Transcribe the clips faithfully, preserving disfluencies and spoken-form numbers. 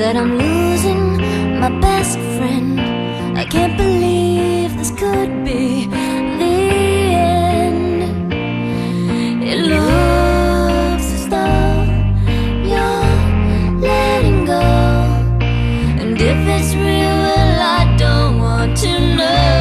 that I'm losing my best friend. I can't believe this could be the end. It looks as though you're letting go, and if it's real, well, I don't want to know.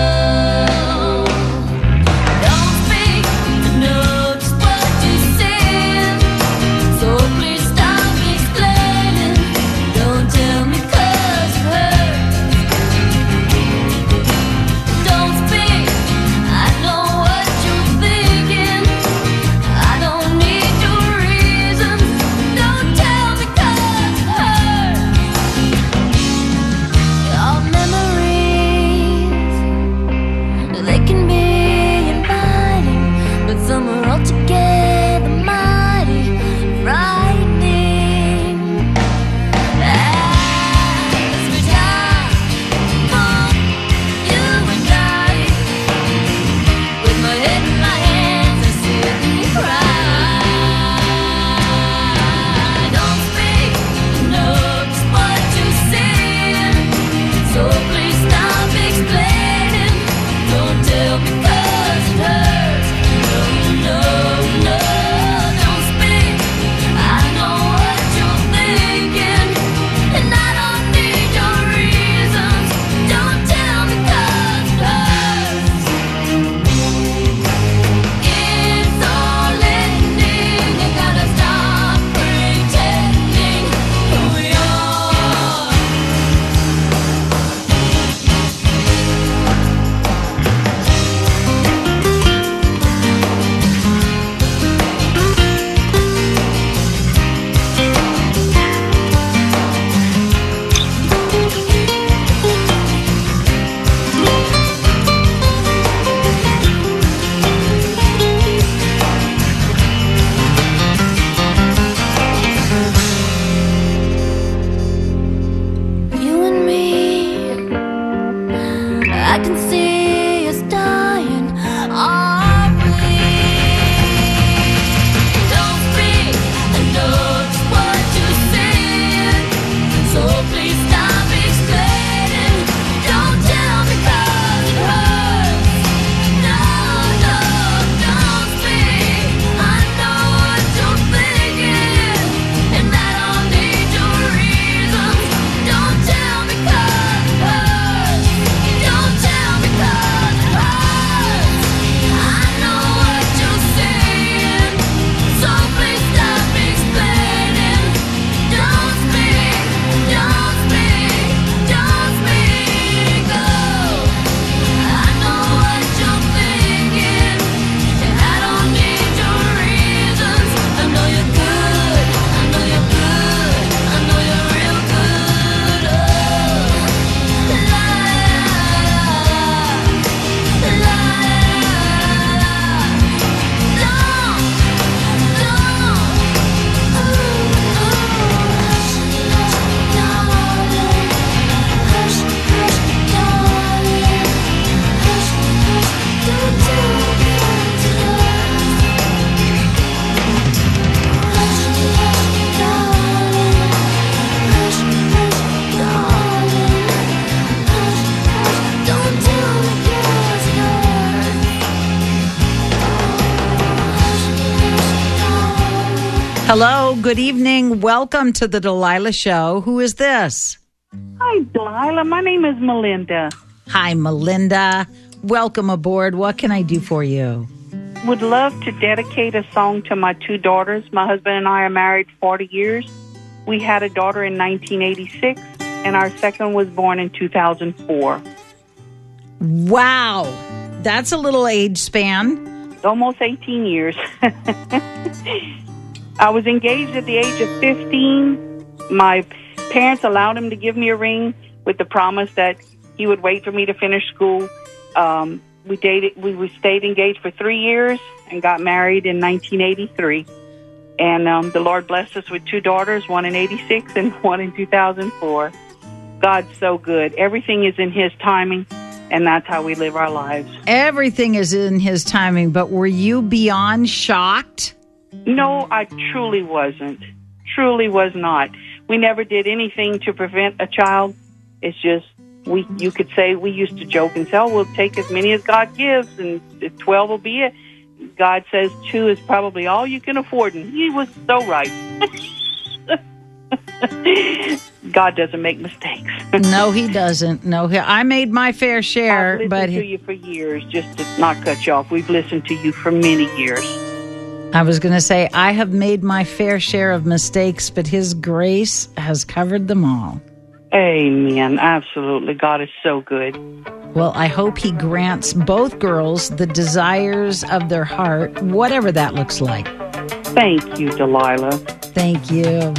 Hello, good evening. Welcome to the Delilah Show. Who is this? Hi, Delilah. My name is Melinda. Hi, Melinda. Welcome aboard. What can I do for you? Would love to dedicate a song to my two daughters. My husband and I are married forty years. We had a daughter in nineteen eighty-six, and our second was born in two thousand four. Wow. That's a little age span. Almost eighteen years. I was engaged at the age of fifteen. My parents allowed him to give me a ring with the promise that he would wait for me to finish school. Um, we dated. We, we stayed engaged for three years and got married in nineteen eighty-three. And um, the Lord blessed us with two daughters, one in eighty-six and one in two thousand four. God's so good. Everything is in His timing, and that's how we live our lives. Everything is in His timing, but were you beyond shocked? No, I truly wasn't. Truly was not. we never did anything to prevent a child. It's just, we, you could say, we used to joke and say, oh, we'll take as many as God gives, and twelve will be it. God says two is probably all you can afford, and he was so right. God doesn't make mistakes. No, he doesn't. No, he, I made my fair share. I've listened but to he, you for years, just to not cut you off. We've listened to you for many years. I was going to say, I have made my fair share of mistakes, but his grace has covered them all. Amen. Absolutely. God is so good. Well, I hope he grants both girls the desires of their heart, whatever that looks like. Thank you, Delilah. Thank you.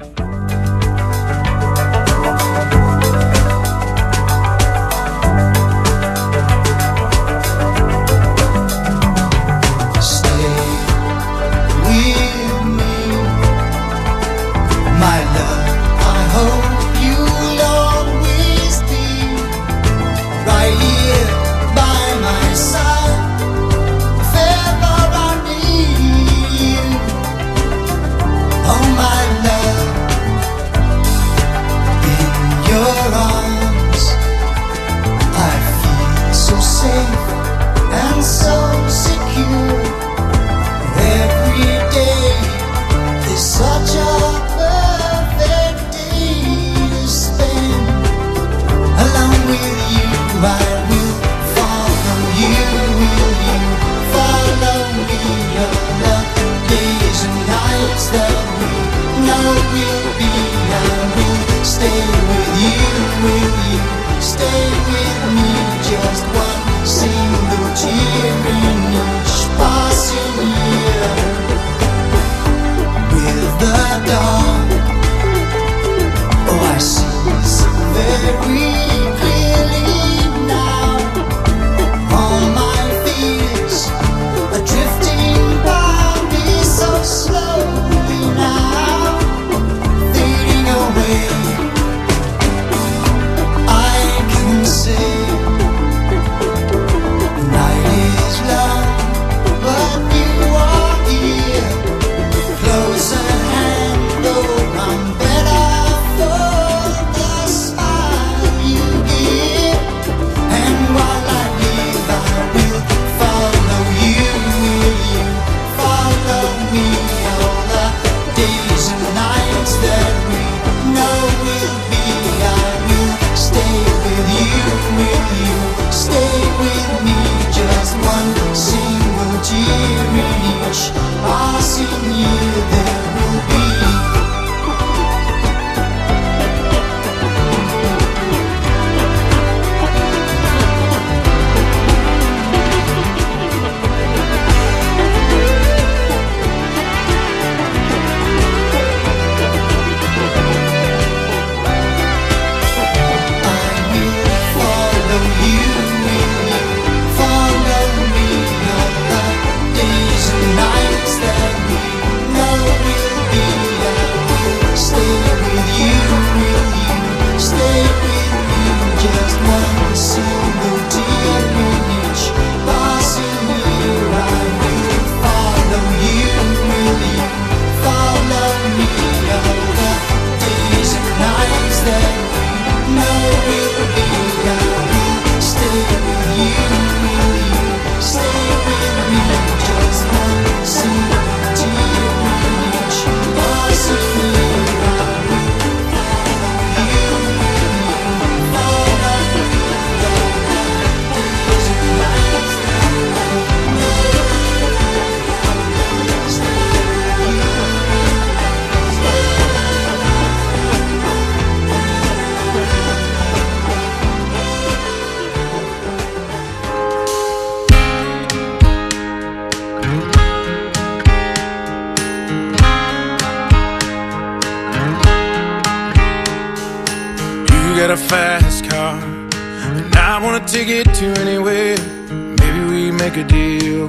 got a fast car, and I wanna take it to anywhere. Maybe we make a deal.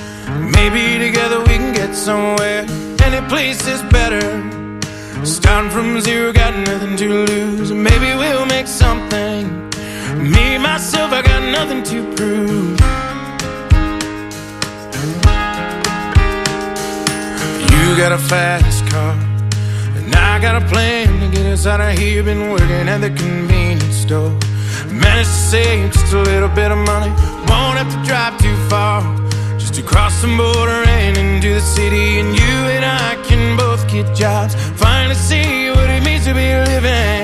Maybe together we can get somewhere. Any place is better. Starting from zero, got nothing to lose. Maybe we'll make something. Me, myself, I got nothing to prove. You got a fast car, and I got a plan to inside of here, been working at the convenience store. Managed to save just a little bit of money. Won't have to drive too far, just to cross the border and into the city. And you and I can both get jobs, finally see what it means to be living.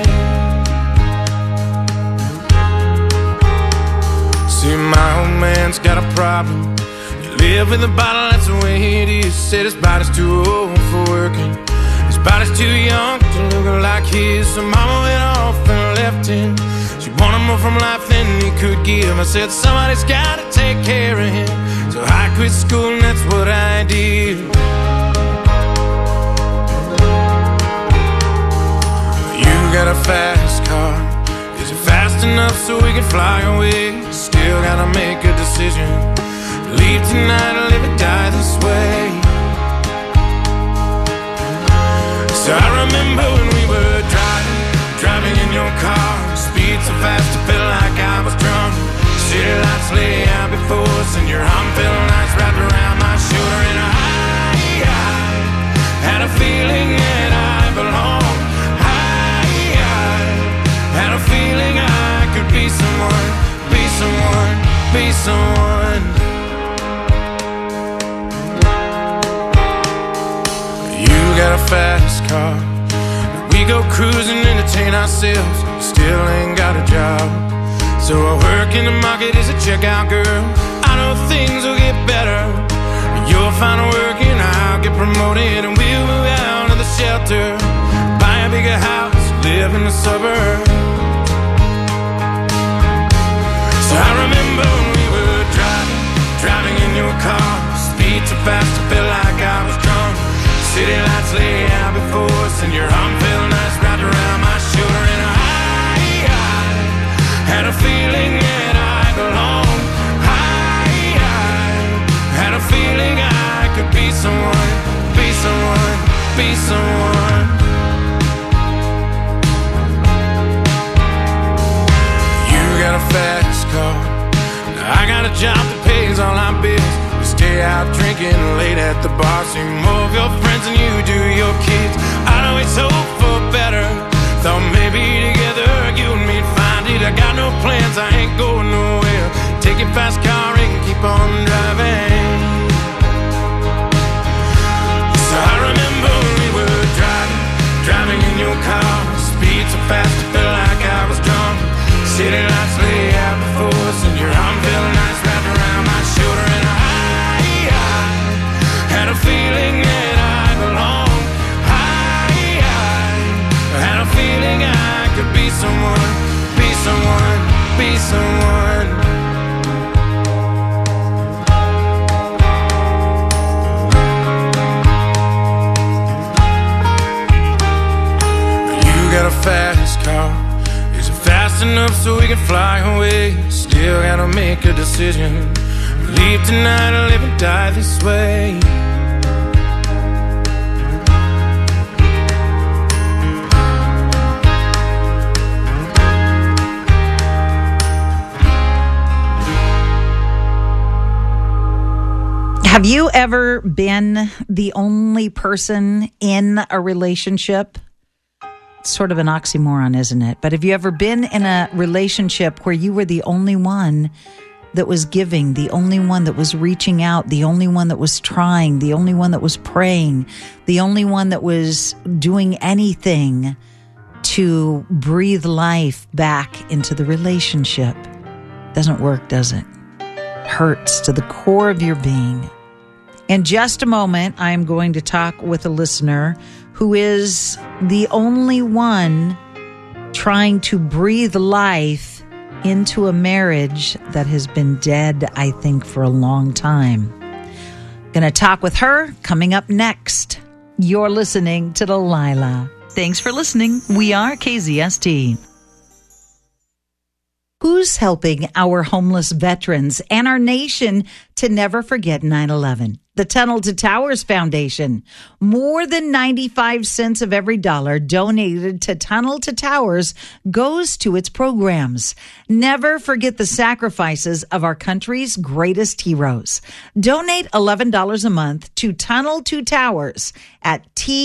See, my old man's got a problem. You live with a bottle, that's the way it is. Said his body's too old for working, his body's too young to look like his. So mama went off and left him. She wanted more from life than he could give. I said somebody's gotta take care of him, so I quit school and that's what I did. You got a fast car, is it fast enough so we can fly away? Still gotta make a decision, leave tonight or live or die this way. So I remember when we were driving, driving in your car, speed so fast I felt like I was drunk. City lights lay out before us and your arm felt nice wrapped around my shoulder. And I, I had a feeling that I belonged. I, I had a feeling I could be someone, be someone, be someone. You got a fast car, we go cruising, entertain ourselves. Still ain't got a job, so I work in the market as a checkout girl. I know things will get better, you'll find work and I'll get promoted, and we'll move out of the shelter, buy a bigger house, live in the suburbs. So I remember when we were driving, driving in your car, speed so fast I felt like I was drunk. City lights lay out before us and your arm felt nice wrapped around my shoulder. And I, I had a feeling that I belonged. I, I had a feeling I could be someone, be someone, be someone. You got a fast car, I got a job that pays all our bills. Stay out drinking late at the bar, see more of your friends than you do your kids. I'd always hope for better, thought maybe together you and me'd find it. I got no plans, I ain't going nowhere. Take your fast car and keep on driving. So I remember when we were driving, driving in your car, speed so fast I felt like I was drunk. City lights lay out before us and your arm felt nice wrapped around my shoulder. And I had a feeling that I belonged. I, I had a feeling I could be someone, be someone, be someone. You got a fast car, is it fast enough so we can fly away? Still gotta make a decision, leave tonight or live and die this way. Have you ever been the only person in a relationship? It's sort of an oxymoron, isn't it? But have you ever been in a relationship where you were the only one that was giving, the only one that was reaching out, the only one that was trying, the only one that was praying, the only one that was doing anything to breathe life back into the relationship? Doesn't work, does it? It hurts to the core of your being. In just a moment, I'm going to talk with a listener who is the only one trying to breathe life into a marriage that has been dead, I think, for a long time. Going to talk with her coming up next. You're listening to Delilah. Thanks for listening. We are K Z S T. Who's helping our homeless veterans and our nation to never forget nine eleven? The Tunnel to Towers Foundation. More than ninety-five cents of every dollar donated to Tunnel to Towers goes to its programs. Never forget the sacrifices of our country's greatest heroes. Donate eleven dollars a month to Tunnel to Towers at T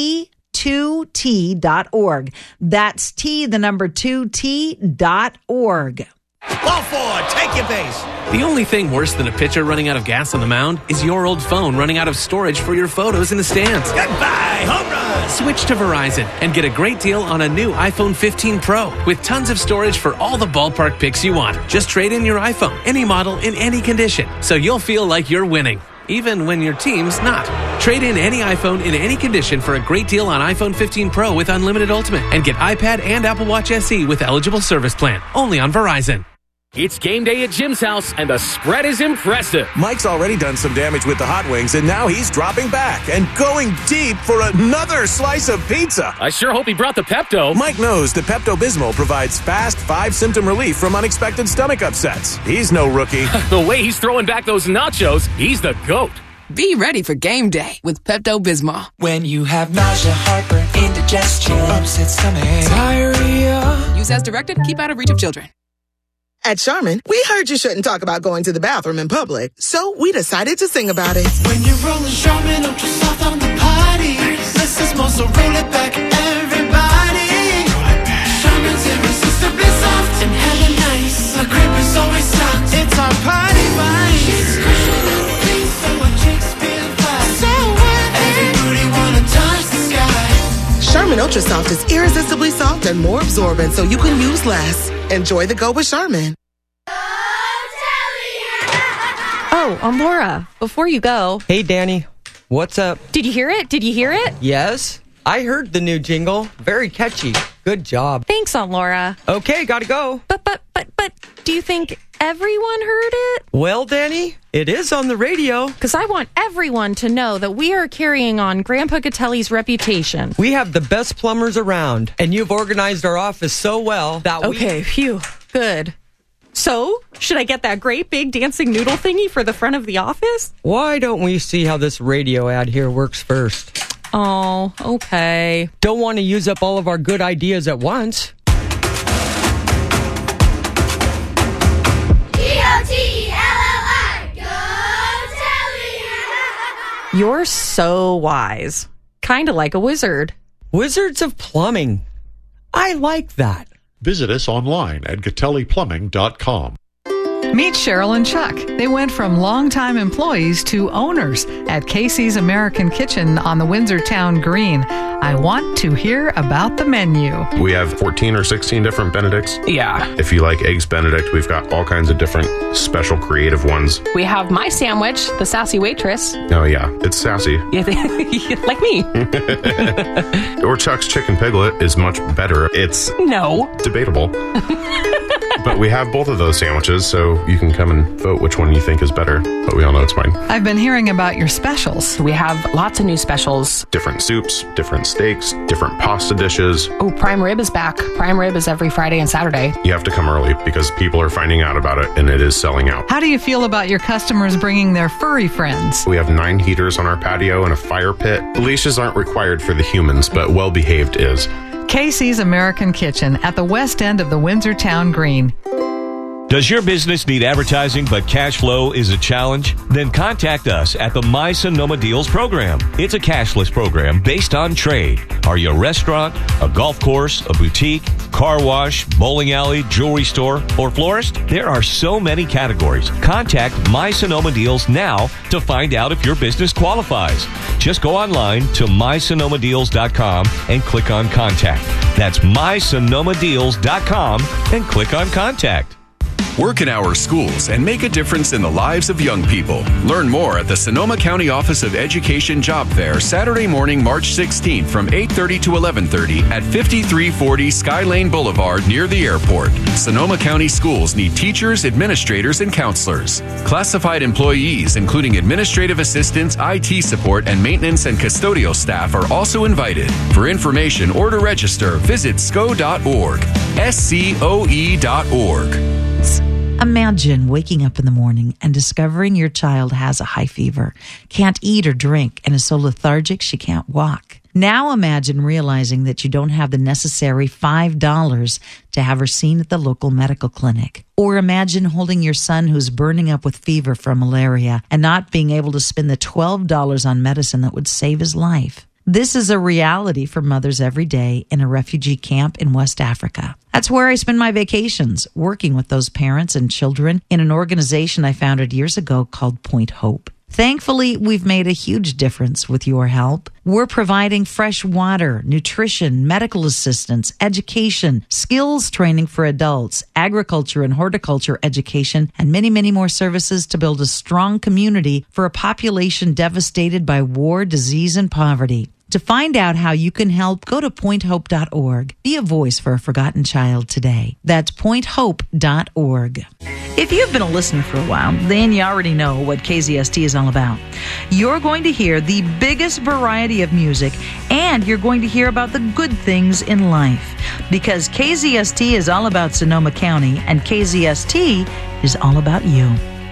two T dot org. That's T, the number two T dot org. Ball four, take your base. The only thing worse than a pitcher running out of gas on the mound is your old phone running out of storage for your photos in the stands. Goodbye, home run. Switch to Verizon and get a great deal on a new iPhone fifteen Pro with tons of storage for all the ballpark pics you want. Just trade in your iPhone, any model, in any condition, so you'll feel like you're winning, even when your team's not. Trade in any iPhone in any condition for a great deal on iPhone fifteen Pro with Unlimited Ultimate and get iPad and Apple Watch S E with eligible service plan. Only on Verizon. It's game day at Jim's house, and the spread is impressive. Mike's already done some damage with the hot wings, and now he's dropping back and going deep for another slice of pizza. I sure hope he brought the Pepto. Mike knows the Pepto-Bismol provides fast five-symptom relief from unexpected stomach upsets. He's no rookie. The way he's throwing back those nachos, he's the GOAT. Be ready for game day with Pepto-Bismol. When you have nausea, heartburn, indigestion, upset stomach, diarrhea. Use as directed. Keep out of reach of children. At Charmin, we heard you shouldn't talk about going to the bathroom in public, so we decided to sing about it. When you're rolling Charmin Ultra Soft on the potty, less is more, so roll it back, everybody. Roll it back. Charmin's irresistibly soft and hella nice. A grip is always soft. It's our potty vibe. It's cushioning things so our chicks feel fly. So what? Every booty wanna touch the sky. Charmin Ultra Soft is irresistibly soft and more absorbent, so you can use less. Enjoy the go with Charmin. Oh, um, Laura, before you go. Hey, Danny. What's up? Did you hear it? Did you hear it? Yes. I heard the new jingle. Very catchy. Good job. Thanks, Aunt Laura. Okay, gotta go. But, but, but, but, do you think everyone heard it? Well, Danny, it is on the radio. Because I want everyone to know that we are carrying on Grandpa Gatelli's reputation. We have the best plumbers around, and you've organized our office so well that we... Okay, phew. Good. So, should I get that great big dancing noodle thingy for the front of the office? Why don't we see how this radio ad here works first? Oh, okay. Don't want to use up all of our good ideas at once. You're so wise. Kind of like a wizard. Wizards of Plumbing. I like that. Visit us online at gatelli plumbing dot com. Meet Cheryl and Chuck. They went from longtime employees to owners at Casey's American Kitchen on the Windsor Town Green. I want to hear about the menu. We have fourteen or sixteen different Benedicts. Yeah. If you like Eggs Benedict, we've got all kinds of different special creative ones. We have my sandwich, the Sassy Waitress. Oh, yeah. It's sassy. Like me. Or Chuck's Chicken Piglet is much better. It's no debatable. But we have both of those sandwiches, so you can come and vote which one you think is better. But we all know it's mine. I've been hearing about your specials. We have lots of new specials. Different soups, different steaks, different pasta dishes. Oh, prime rib is back. Prime rib is every Friday and Saturday. You have to come early because people are finding out about it and it is selling out. How do you feel about your customers bringing their furry friends? We have nine heaters on our patio and a fire pit. Leashes aren't required for the humans, but well-behaved is. Casey's American Kitchen at the west end of the Windsor Town Green. Does your business need advertising but cash flow is a challenge? Then contact us at the My Sonoma Deals program. It's a cashless program based on trade. Are you a restaurant, a golf course, a boutique, car wash, bowling alley, jewelry store, or florist? There are so many categories. Contact My Sonoma Deals now to find out if your business qualifies. Just go online to my sonoma deals dot com and click on Contact. That's my sonoma deals dot com and click on Contact. Work in our schools and make a difference in the lives of young people. Learn more at the Sonoma County Office of Education Job Fair, Saturday morning, March sixteenth from eight thirty to eleven thirty at fifty-three forty Skylane Boulevard near the airport. Sonoma County schools need teachers, administrators, and counselors. Classified employees, including administrative assistants, I T support, and maintenance and custodial staff are also invited. For information or to register, visit S C O dot org. S C O E dot org. Imagine waking up in the morning and discovering your child has a high fever, can't eat or drink, and is so lethargic she can't walk. Now imagine realizing that you don't have the necessary five dollars to have her seen at the local medical clinic. Or imagine holding your son who's burning up with fever from malaria and not being able to spend the twelve dollars on medicine that would save his life. This is a reality for mothers every day in a refugee camp in West Africa. That's where I spend my vacations, working with those parents and children in an organization I founded years ago called Point Hope. Thankfully, we've made a huge difference with your help. We're providing fresh water, nutrition, medical assistance, education, skills training for adults, agriculture and horticulture education, and many, many more services to build a strong community for a population devastated by war, disease, and poverty. To find out how you can help, go to point hope dot org. Be a voice for a forgotten child today. That's point hope dot org. If you've been a listener for a while, then you already know what K Z S T is all about. You're going to hear the biggest variety of music, and you're going to hear about the good things in life. Because K Z S T is all about Sonoma County, and K Z S T is all about you.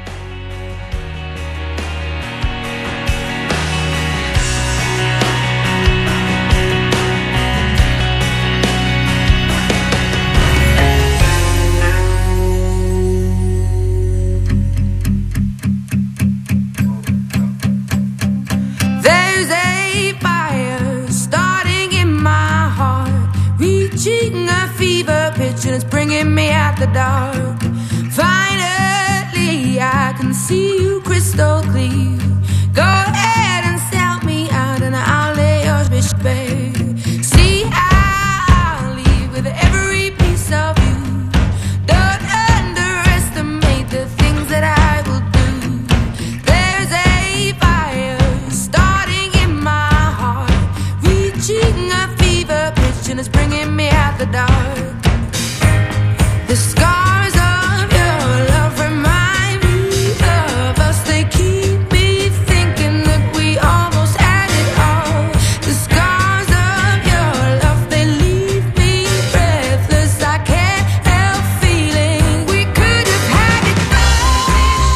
It's bringing me out the dark. Finally, I can see you crystal clear. Go ahead and sell me out, and I'll lay your bitch bare. See, I'll leave with every piece of you. Don't underestimate the things that I will do. There's a fire starting in my heart, reaching a fever pitch, and it's bringing me out the dark. The scars of your love remind me of us. They keep me thinking that we almost had it all. The scars of your love, they leave me breathless. I can't help feeling we could have had it all.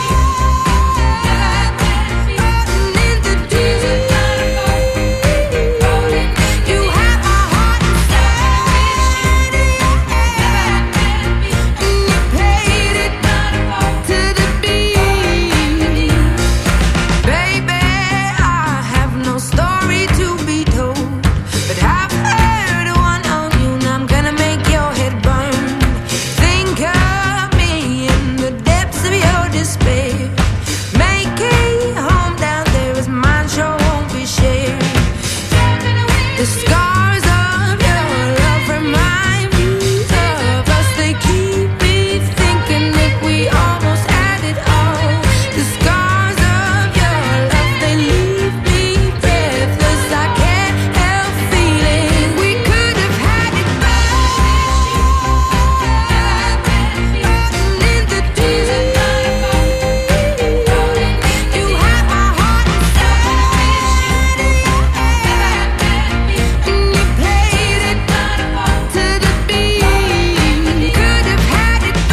In the deep, you have my heart inside. The scars of your love remind me of us. They keep me thinking that we almost had it all. The scars of your love, they leave me breathless. I can't help feeling we could have had it all. In the deep, you have my heart inside. You played it to the beat. Could have had it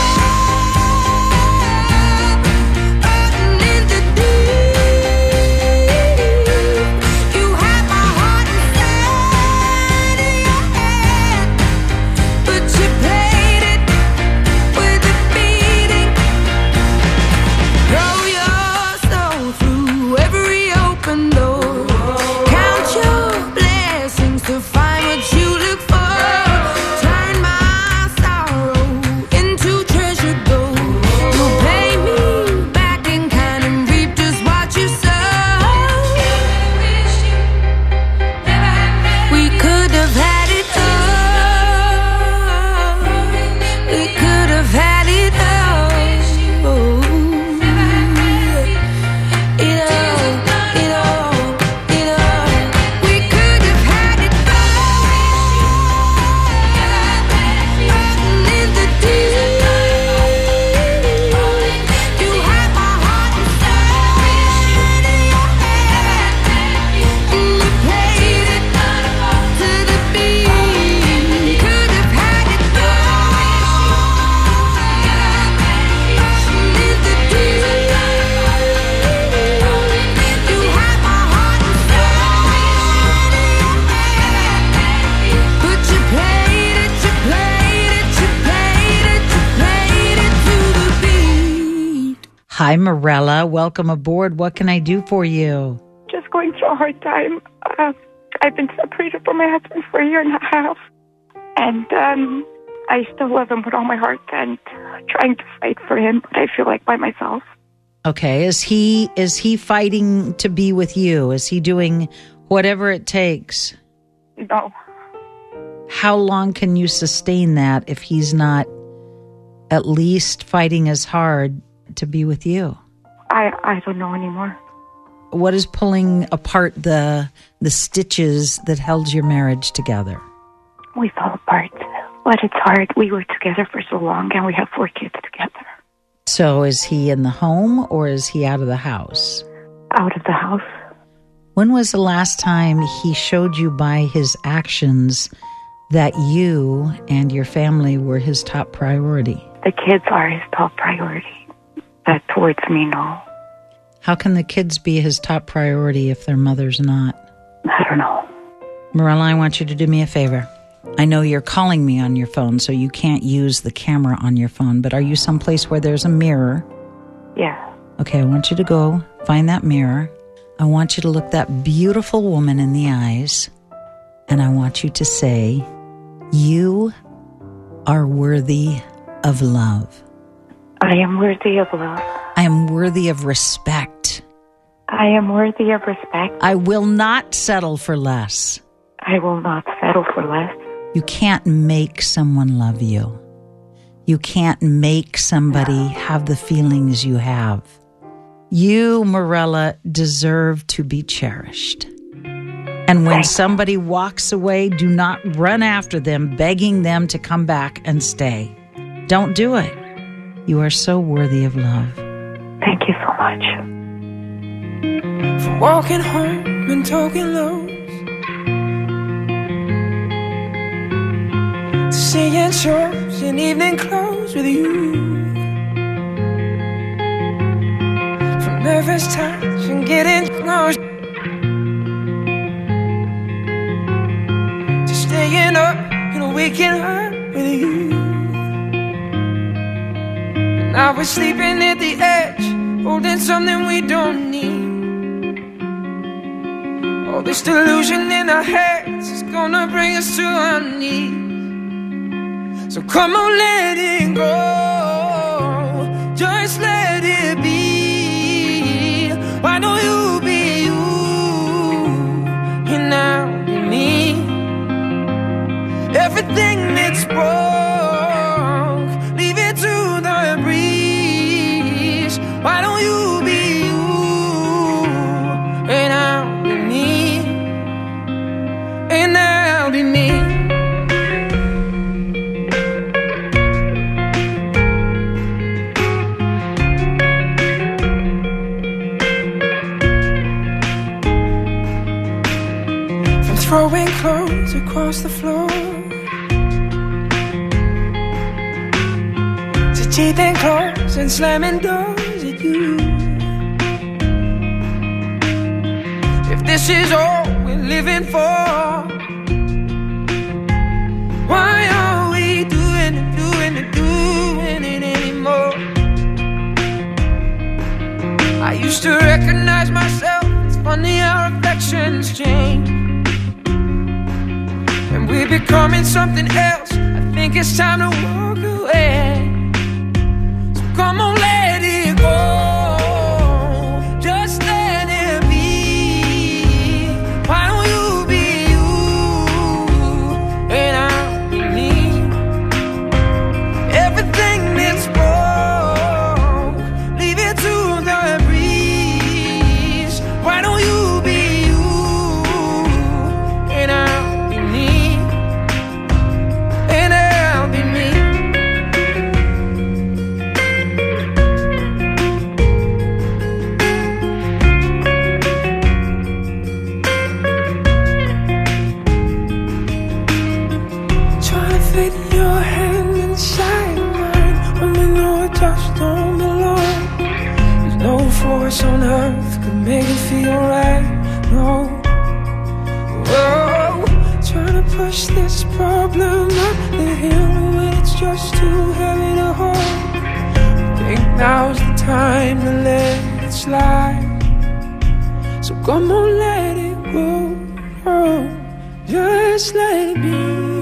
all. In the deep, you have my heart inside of your hand, but you played it with a beating. Throw your soul through every open door. Count your blessings to find what you look for. Turn my sorrow into treasure gold. You'll pay me back in kind and reap just what you sow. We could have had it all. We could have had it all. It all, it all, it all. We could have had it all. In the deep, you have my heart inside of your hand. You played it to the beat. Could have had it all. In the deep, you have my heart inside of your hand. But you played it, you played it, you played it, you played it to the beat. Hi, Morella. Welcome aboard. What can I do for you? Just going through a hard time. Uh, I've been separated from my husband for a year and a half. And um, I still love him with all my heart and trying to fight for him, but I feel like by myself. Okay, is he is he fighting to be with you? Is he doing whatever it takes? No. How long can you sustain that if he's not at least fighting as hard to be with you? I, I don't know anymore. What is pulling apart the the stitches that held your marriage together? We fell apart, but it's hard. We were together for so long, and we have four kids together. So is he in the home or is he out of the house? Out of the house. When was the last time he showed you by his actions that you and your family were his top priority? The kids are his top priority. That towards me, no. How can the kids be his top priority if their mother's not? I don't know. Marella, I want you to do me a favor. I know you're calling me on your phone, so you can't use the camera on your phone, but are you someplace where there's a mirror? Yeah. Okay, I want you to go find that mirror. I want you to look that beautiful woman in the eyes, and I want you to say, you are worthy of love. I am worthy of love. I am worthy of respect. I am worthy of respect. I will not settle for less. I will not settle for less. You can't make someone love you. You can't make somebody have the feelings you have. You, Marella, deserve to be cherished. And when somebody walks away, do not run after them, begging them to come back and stay. Don't do it. You are so worthy of love. Thank you so much. From walking home and talking lows, to seeing shows in evening clothes with you, from nervous touch and getting close, to staying up and waking up with you. Now we're sleeping at the edge, holding something we don't need. All this delusion in our heads is gonna bring us to our knees. So come on, let it go, just let it be. Why don't you be you, and I'll be me. Everything that's broke, leave it to the breeze. Why don't you be you, and I'll be me, and I'll be me. Throwing clothes across the floor, to teething clothes and slamming doors at you. If this is all we're living for, why are we doing it, doing it, doing it anymore? I used to recognize myself, it's funny how affections change. And we're becoming something else, I think it's time to walk away. So come on, let it go, just let it be. Why don't you be you, and I'll be me. Everything that's broke, leave it to the breeze. Why don't you be you, and I'll be me. On earth could make it feel right. No, whoa, trying to push this problem up the hill when it's just too heavy to hold. I think now's the time to let it slide. So come on, let it go. Oh, just let it be.